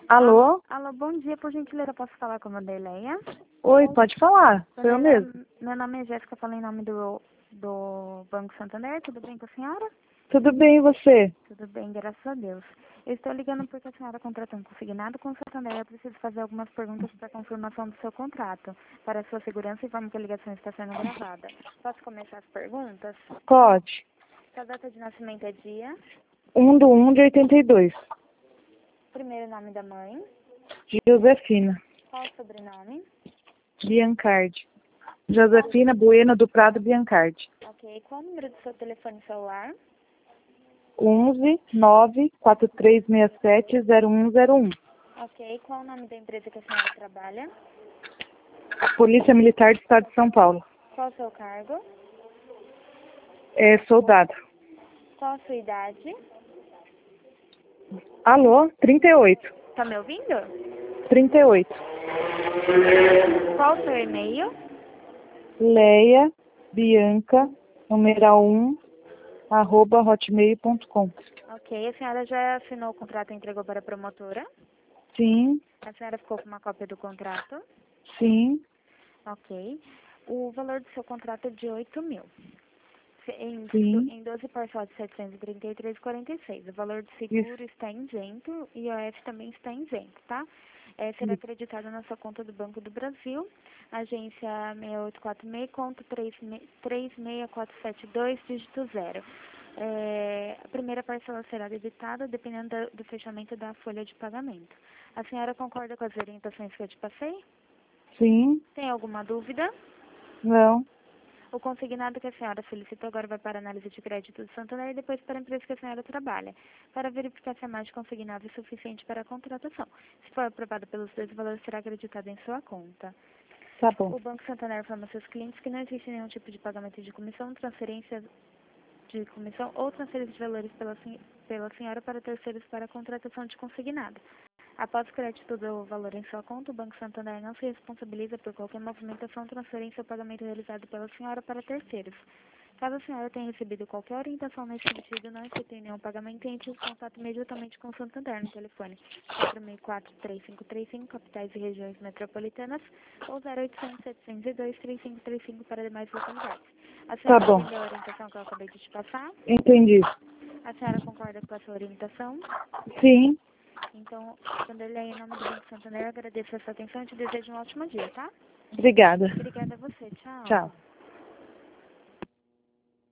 Alô? Alô, bom dia, por gentileza, posso falar com a Vanderleia? Oi, pode falar. Sou eu mesmo. Meu nome é Jéssica, falo em nome do Banco Santander, tudo bem com a senhora? Tudo bem, e você? Tudo bem, graças a Deus. Eu estou ligando porque a senhora contratou um consignado com o Santander. Eu preciso fazer algumas perguntas para confirmação do seu contrato. Para a sua segurança, informo que a ligação está sendo gravada. Posso começar as perguntas? Pode. Sua data de nascimento é dia? 1/1/82. Primeiro nome da mãe? Josefina Qual o sobrenome? Biancardi. Josefina Bueno do Prado Biancardi. Ok. Qual o número do seu telefone celular? 11-94367-0101. Ok. Qual o nome da empresa que a senhora trabalha? Polícia Militar do Estado de São Paulo. Qual o seu cargo? Soldado. Qual a sua idade? Alô? 38. Tá me ouvindo? 38. Qual o seu e-mail? Leia Bianca, numeral 1, @hotmail.com. Ok. A senhora já assinou o contrato e entregou para a promotora? Sim, A senhora ficou com uma cópia do contrato? sim. Ok. O valor do seu contrato é de 8.000. Sim. Em 12 parcelas de 733,46. O valor do seguro Isso. está isento e o IOF também está isento, tá? Será acreditado na sua conta do Banco do Brasil, agência 6846, conto 36472, dígito 0. A primeira parcela será debitada dependendo do fechamento da folha de pagamento. A senhora concorda com as orientações que eu te passei? Sim. Tem alguma dúvida? Não. O consignado que a senhora solicitou agora vai para a análise de crédito do Santander e depois para a empresa que a senhora trabalha, para verificar se a margem consignada é suficiente para a contratação. Se for aprovado pelos dois, o valor será acreditado em sua conta. Tá bom. O Banco Santander informa seus clientes que não existe nenhum tipo de pagamento de comissão, transferência de comissão ou transferência de valores pela senhora para terceiros para a contratação de consignado. Após o crédito do valor em sua conta, o Banco Santander não se responsabiliza por qualquer movimentação, transferência ou pagamento realizado pela senhora para terceiros. Caso a senhora tenha recebido qualquer orientação nesse sentido, não efetue nenhum pagamento, entre em contato imediatamente com o Santander no telefone 464-3535, capitais e regiões metropolitanas, ou 0800-702-3535 para demais localidades. A senhora Tá bom. entendeu a orientação que eu acabei de te passar? Entendi. A senhora concorda com essa orientação? Sim. Então, Vanderlei, em nome do Banco Santander, eu agradeço a sua atenção e te desejo um ótimo dia, tá? Obrigada. Obrigada a você. Tchau. Tchau.